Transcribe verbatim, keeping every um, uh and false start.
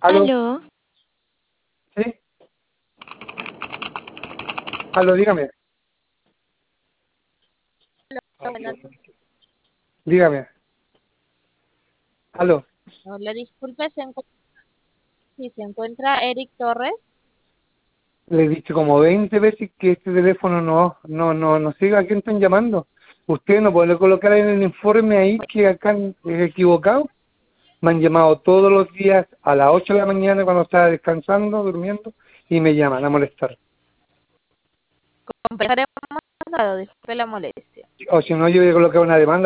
Aló, Aló, ¿sí? Aló, dígame. Ay, Buenas. Dios mío. Dígame. Aló. Hola, disculpe, se encuentra, si se encuentra Eric Torres. Le he dicho como veinte veces que este teléfono no, no, no, no siga. ¿A quién están llamando? Usted no puede colocar en el informe ahí que acá es equivocado. Me han llamado todos los días a las ocho de la mañana cuando estaba descansando, durmiendo, y me llaman a molestar. Conversaremos más tarde, disculpe la molestia. O si no, yo voy a colocar una demanda